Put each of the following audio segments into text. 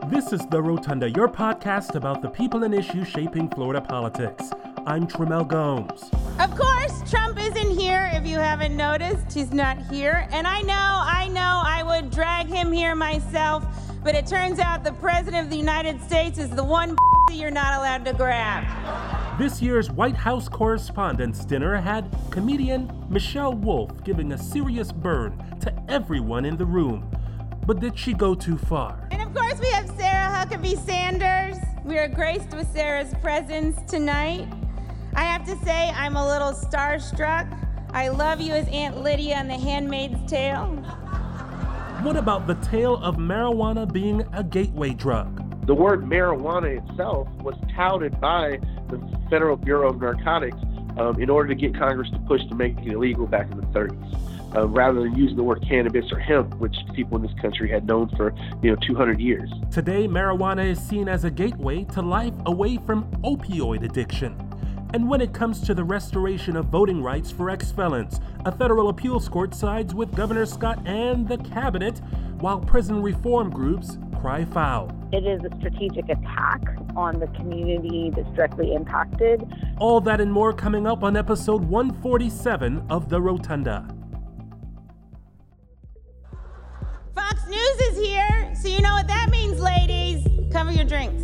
This is The Rotunda, your podcast about the people and issues shaping Florida politics. I'm Tramel Gomes. Of course, Trump isn't here. If you haven't noticed, he's not here. And I know I would drag him here myself, but it turns out the President of the United States is the one you're not allowed to grab. This year's White House Correspondents' Dinner had comedian Michelle Wolf giving a serious burn to everyone in the room. But did she go too far? And of course, we have Sarah Huckabee Sanders. We are graced with Sarah's presence tonight. I have to say, I'm a little starstruck. I love you as Aunt Lydia on The Handmaid's Tale. What about the tale of marijuana being a gateway drug? The word marijuana itself was touted by the Federal Bureau of Narcotics in order to get Congress to push to make it illegal back in the 30s. Rather than using the word cannabis or hemp, which people in this country had known for 200 years. Today, marijuana is seen as a gateway to life away from opioid addiction. And when it comes to the restoration of voting rights for ex-felons, a federal appeals court sides with Governor Scott and the cabinet, while prison reform groups cry foul. It is a strategic attack on the community that's directly impacted. All that and more coming up on episode 147 of The Rotunda. Fox News is here, so you know what that means, ladies. Cover your drinks.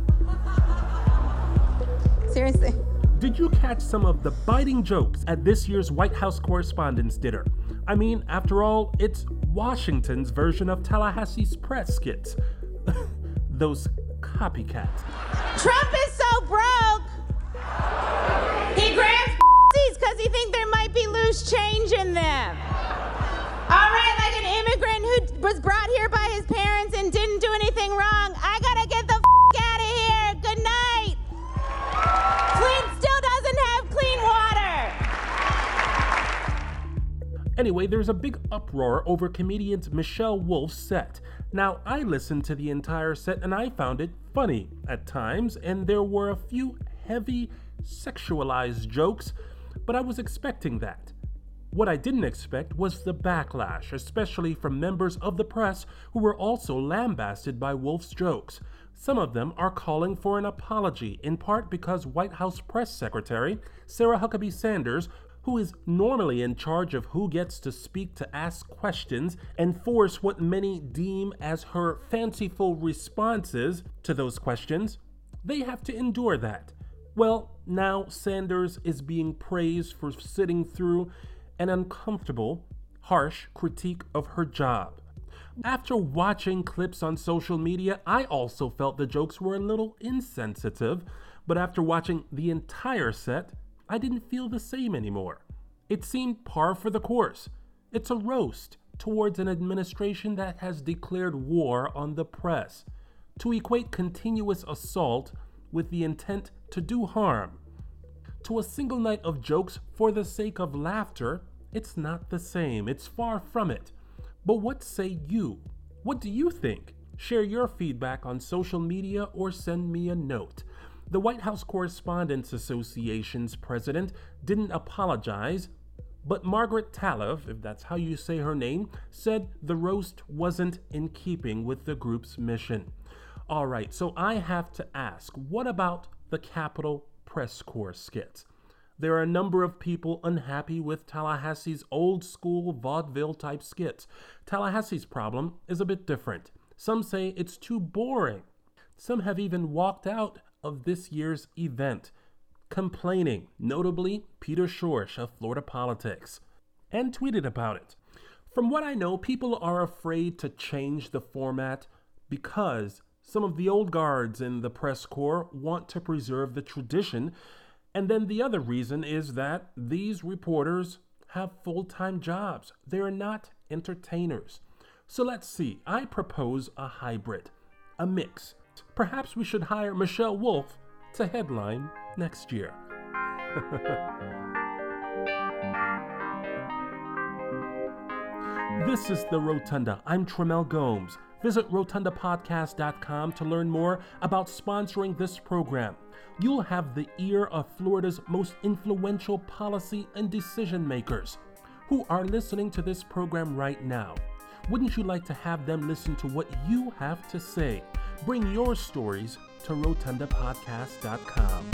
Seriously. Did you catch some of the biting jokes at this year's White House Correspondents' Dinner? I mean, after all, it's Washington's version of Tallahassee's press skits. Those copycats. Trump is so broke, he grabs because he thinks there might be loose change in them. All right, like an immigrant who was brought here by his parents and didn't do anything wrong. I gotta get the out of here. Good night. Flint still doesn't have clean water. Anyway, there's a big uproar over comedian Michelle Wolf's set. Now, I listened to the entire set and I found it funny at times, and there were a few heavy, sexualized jokes, but I was expecting that. What I didn't expect was the backlash, especially from members of the press who were also lambasted by Wolf's jokes. Some of them are calling for an apology, in part because White House Press Secretary Sarah Huckabee Sanders, who is normally in charge of who gets to speak to ask questions and force what many deem as her fanciful responses to those questions, they have to endure that. Well, now Sanders is being praised for sitting through an uncomfortable, harsh critique of her job. After watching clips on social media, I also felt the jokes were a little insensitive, but after watching the entire set, I didn't feel the same anymore. It seemed par for the course. It's a roast towards an administration that has declared war on the press. To equate continuous assault with the intent to do harm to a single night of jokes for the sake of laughter, it's not the same. It's far from it. But what say you? What do you think? Share your feedback on social media or send me a note. The White House Correspondents Association's president didn't apologize, but Margaret Talev, if that's how you say her name, said the roast wasn't in keeping with the group's mission. All right, so I have to ask, what about the Capitol Press Corps skits? There are a number of people unhappy with Tallahassee's old-school vaudeville-type skits. Tallahassee's problem is a bit different. Some say it's too boring. Some have even walked out of this year's event, complaining, notably Peter Schorsch of Florida Politics, and tweeted about it. From what I know, people are afraid to change the format because some of the old guards in the press corps want to preserve the tradition. And then the other reason is that these reporters have full-time jobs. They're not entertainers. So let's see. I propose a hybrid, a mix. Perhaps we should hire Michelle Wolf to headline next year. This is The Rotunda. I'm Tramel Gomes. Visit rotundapodcast.com to learn more about sponsoring this program. You'll have the ear of Florida's most influential policy and decision makers who are listening to this program right now. Wouldn't you like to have them listen to what you have to say? Bring your stories to rotundapodcast.com.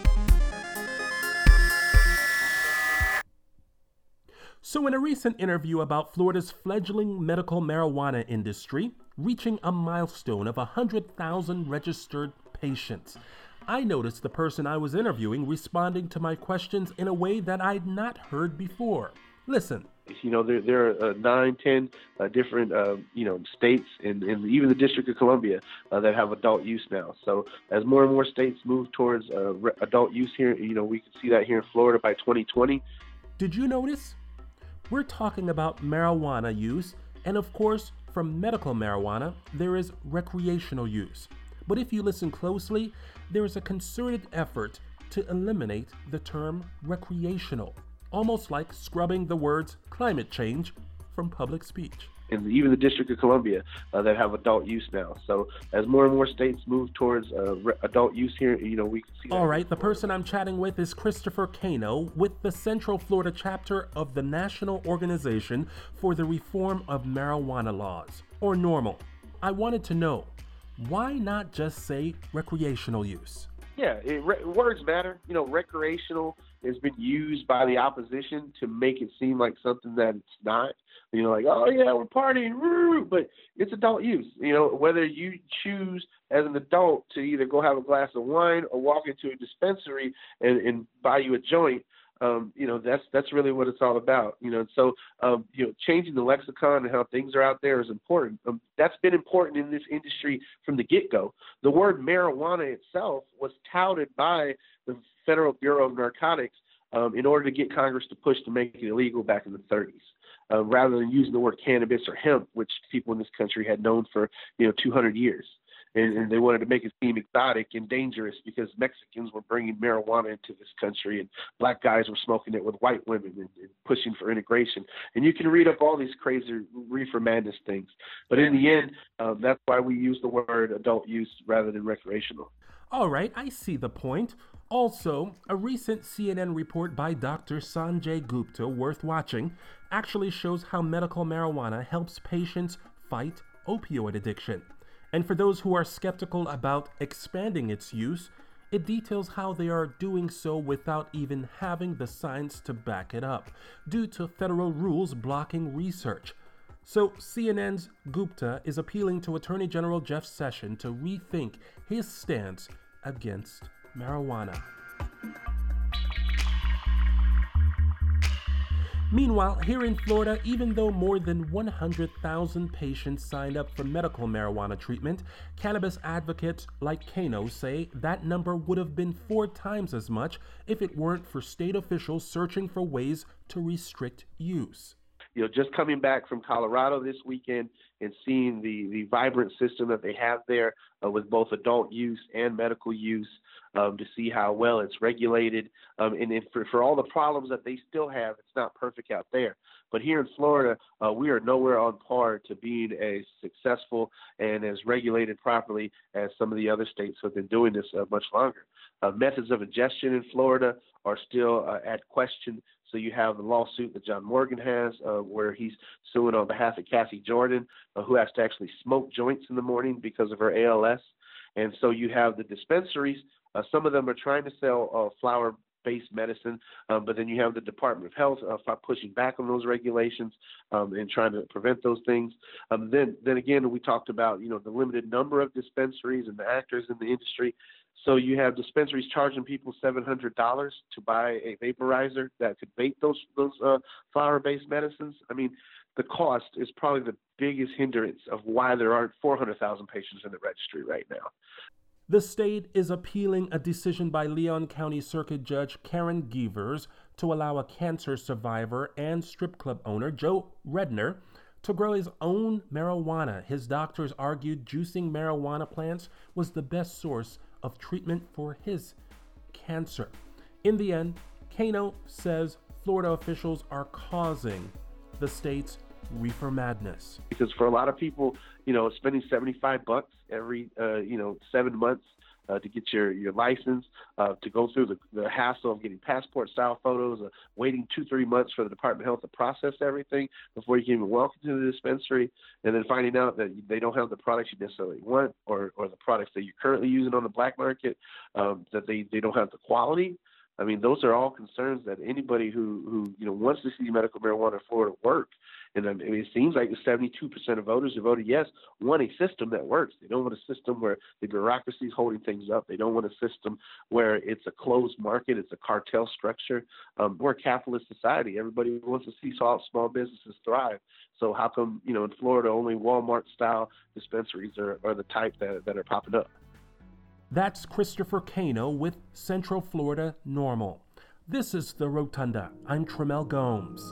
So in a recent interview about Florida's fledgling medical marijuana industry, reaching a milestone of 100,000 registered patients, I noticed the person I was interviewing responding to my questions in a way that I'd not heard before. Listen. You know, there are 9, 10 different, states and even the District of Columbia that have adult use now. So as more and more states move towards adult use here, we can see that here in Florida by 2020. Did you notice? We're talking about marijuana use, and of course, from medical marijuana, there is recreational use. But if you listen closely, there is a concerted effort to eliminate the term recreational, almost like scrubbing the words climate change from public speech. And even the District of Columbia that have adult use now. So as more and more states move towards adult use here, we can see that. All right, the person I'm chatting with is Christopher Cano with the Central Florida chapter of the National Organization for the Reform of Marijuana Laws, or NORML. I wanted to know, why not just say recreational use? Yeah, words matter. Recreational has been used by the opposition to make it seem like something that it's not. Like, oh yeah, we're partying, woo, but it's adult use. Whether you choose as an adult to either go have a glass of wine or walk into a dispensary and buy you a joint, that's really what it's all about. So changing the lexicon and how things are out there is important. That's been important in this industry from the get-go. The word marijuana itself was touted by the Federal Bureau of Narcotics in order to get Congress to push to make it illegal back in the 30s. Rather than using the word cannabis or hemp, which people in this country had known for 200 years. And they wanted to make it seem exotic and dangerous because Mexicans were bringing marijuana into this country and black guys were smoking it with white women and pushing for integration. And you can read up all these crazy reefer madness things. But in the end, that's why we use the word adult use rather than recreational. All right, I see the point. Also, a recent CNN report by Dr. Sanjay Gupta, worth watching, actually shows how medical marijuana helps patients fight opioid addiction. And for those who are skeptical about expanding its use, it details how they are doing so without even having the science to back it up, due to federal rules blocking research. So CNN's Gupta is appealing to Attorney General Jeff Sessions to rethink his stance against marijuana. Meanwhile, here in Florida, even though more than 100,000 patients signed up for medical marijuana treatment, cannabis advocates like Cano say that number would have been 4 times as much if it weren't for state officials searching for ways to restrict use. Just coming back from Colorado this weekend and seeing the vibrant system that they have there with both adult use and medical use, to see how well it's regulated. And for all the problems that they still have, it's not perfect out there. But here in Florida, we are nowhere on par to being as successful and as regulated properly as some of the other states who have been doing this much longer. Methods of ingestion in Florida are still at question. So you have the lawsuit that John Morgan has, where he's suing on behalf of Kathy Jordan, who has to actually smoke joints in the morning because of her ALS. And so you have the dispensaries. Some of them are trying to sell flower-based medicine, but then you have the Department of Health pushing back on those regulations and trying to prevent those things. Then again, we talked about the limited number of dispensaries and the actors in the industry. So you have dispensaries charging people $700 to buy a vaporizer that could vape those flower-based medicines. I mean, the cost is probably the biggest hindrance of why there aren't 400,000 patients in the registry right now. The state is appealing a decision by Leon County Circuit Judge Karen Gevers to allow a cancer survivor and strip club owner, Joe Redner, to grow his own marijuana. His doctors argued juicing marijuana plants was the best source of treatment for his cancer. In the end, Cano says Florida officials are causing the state's reefer madness. Because for a lot of people, spending $75 every 7 months to get your license, to go through the hassle of getting passport-style photos, waiting 2-3 months for the Department of Health to process everything before you can even walk into the dispensary, and then finding out that they don't have the products you necessarily want, or the products that you're currently using on the black market, that they don't have the quality. I mean, those are all concerns that anybody who wants to see medical marijuana in Florida work. And I mean, it seems like 72% of voters who voted yes want a system that works. They don't want a system where the bureaucracy is holding things up. They don't want a system where it's a closed market, it's a cartel structure. We're a capitalist society. Everybody wants to see small businesses thrive. So how come, in Florida, only Walmart-style dispensaries are the type that are popping up? That's Christopher Cano with Central Florida NORML. This is The Rotunda. I'm Tremel Gomes.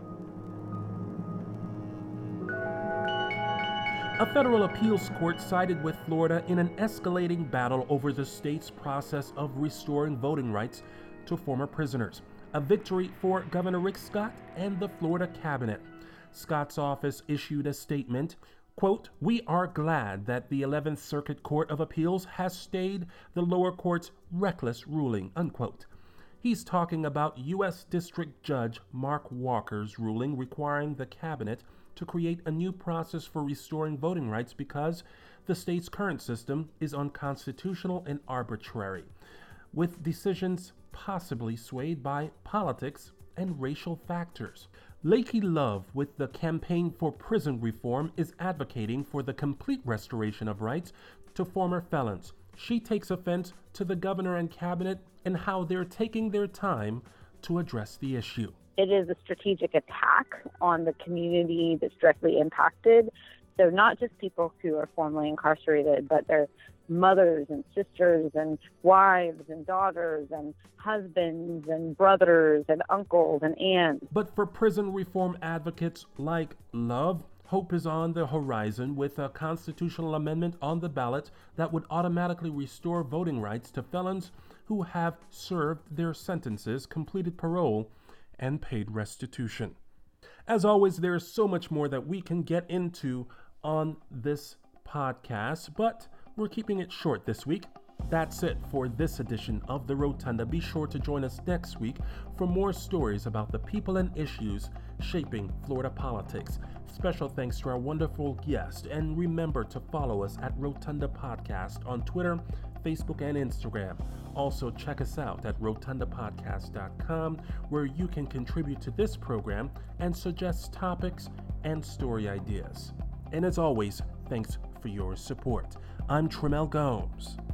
A federal appeals court sided with Florida in an escalating battle over the state's process of restoring voting rights to former prisoners. A victory for Governor Rick Scott and the Florida cabinet. Scott's office issued a statement, quote, "We are glad that the 11th Circuit Court of Appeals has stayed the lower court's reckless ruling," unquote. He's talking about U.S. District Judge Mark Walker's ruling requiring the cabinet to create a new process for restoring voting rights because the state's current system is unconstitutional and arbitrary, with decisions possibly swayed by politics and racial factors. Lakey Love with the Campaign for Prison Reform is advocating for the complete restoration of rights to former felons. She takes offense to the governor and cabinet and how they're taking their time to address the issue. It is a strategic attack on the community that's directly impacted. So not just people who are formerly incarcerated, but their mothers and sisters and wives and daughters and husbands and brothers and uncles and aunts. But for prison reform advocates like Love, hope is on the horizon with a constitutional amendment on the ballot that would automatically restore voting rights to felons who have served their sentences, completed parole, and paid restitution. As always, there is so much more that we can get into on this podcast, but we're keeping it short this week. That's it for this edition of The Rotunda. Be sure to join us next week for more stories about the people and issues shaping Florida politics. Special thanks to our wonderful guest, and remember to follow us at Rotunda Podcast on Twitter, Facebook, and Instagram. Also, check us out at rotundapodcast.com, where you can contribute to this program and suggest topics and story ideas. And as always, thanks for your support. I'm Tremel Gomes.